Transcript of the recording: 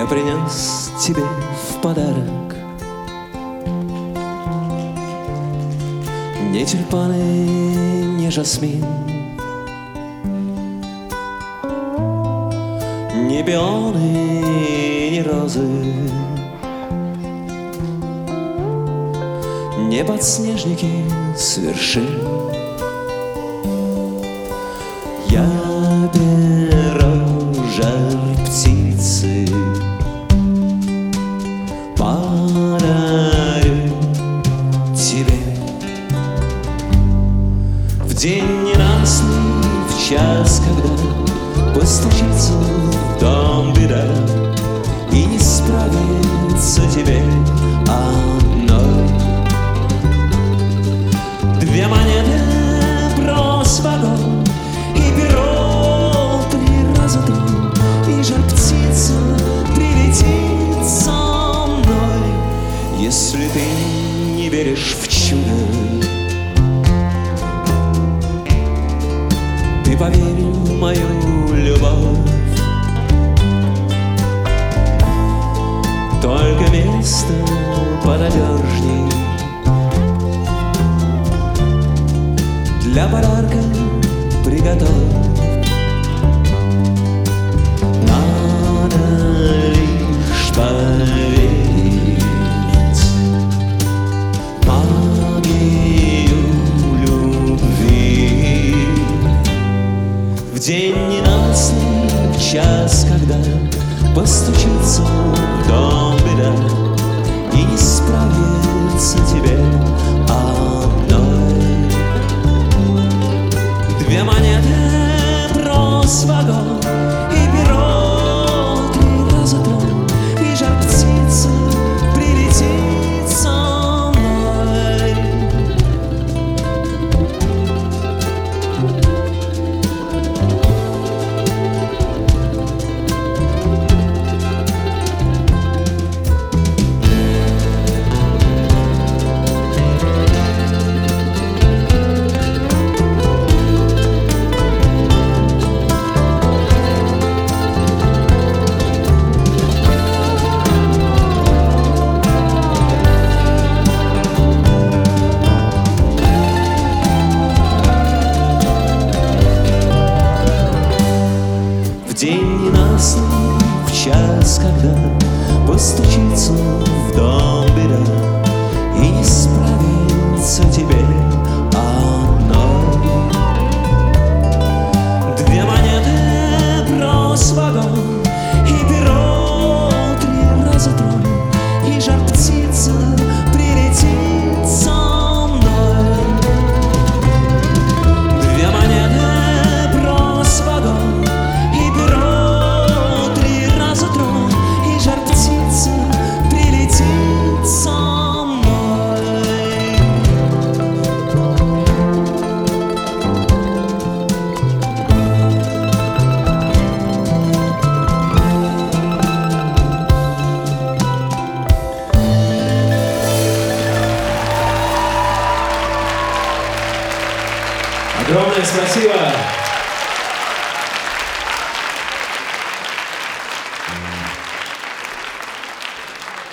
принес тебе в подарок не тюльпаны, не жасмин, не пионы, не розы, не подснежники с вершин. Я беру жар птицы, подарю тебе в день ненастный, в час, когда постучится в дом беда, и не справится тебе одной. Две монеты, брось в огонь, и перо 3 раза 3, и жар птица прилетит со мной. Если ты не веришь в чудо, ты поверь в мою любовь. Только место понадежней для подарка приготовь. Надо лишь поверить в магию любви. В день ненастный, в час, когда постучится в дом беда, и не справится тебе одной. Две монеты, брось в огонь, и перо 3 раза 3, и жар птица прилетит со мной. В день ненастный, в час, когда постучится в дом беда, и не справится тебе одной. Две монеты, брось в огонь, и перо 3 раза 3, и жар птица прилетит со мной. Две монеты, брось в огонь, и перо 3 раза 3, и жар птица прилетит со мной. Огромное спасибо!